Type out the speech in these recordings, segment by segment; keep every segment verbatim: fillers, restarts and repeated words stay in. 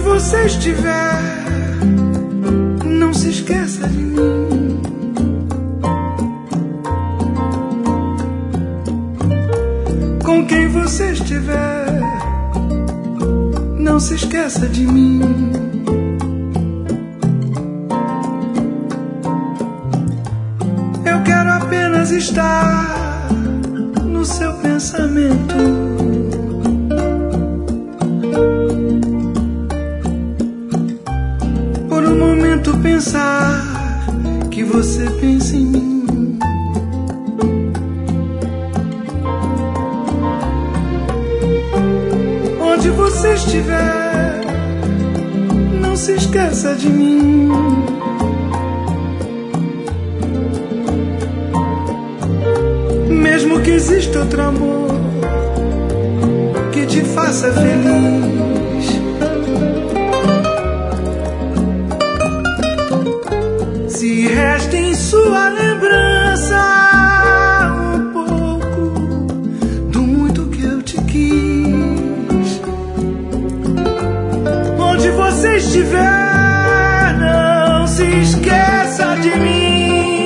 você estiver, não se esqueça de mim. Com quem você estiver, não se esqueça de mim. Eu quero apenas estar no seu pensamento. Por um momento pensar que você pensa em mim. Onde você estiver, não se esqueça de mim. Mesmo que exista outro amor que te faça feliz, se resta em sua lembrança um pouco do muito que eu te quis. Onde você estiver, não se esqueça de mim.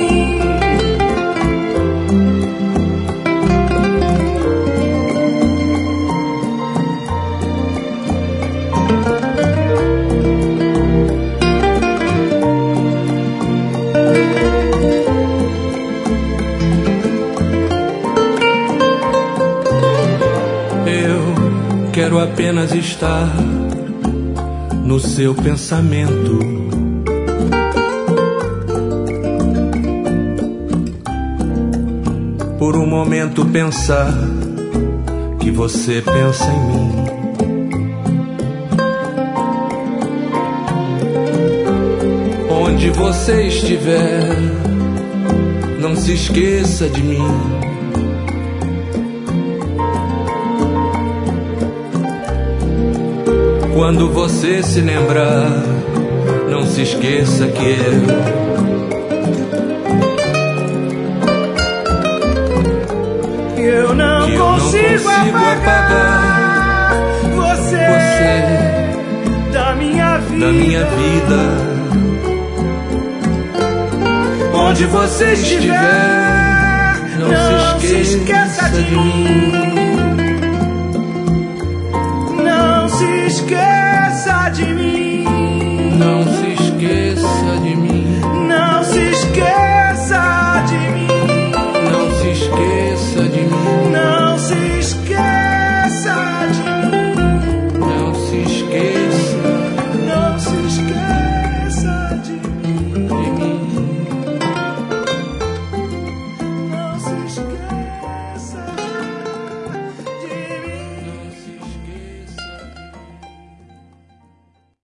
Quero apenas estar no seu pensamento. Por um momento pensar que você pensa em mim. Onde você estiver, não se esqueça de mim. Quando você se lembrar, não se esqueça que eu que eu não, que eu consigo, não consigo apagar, apagar você, você da minha vida. da minha vida. Onde você estiver, não, não se esqueça, se esqueça de mim.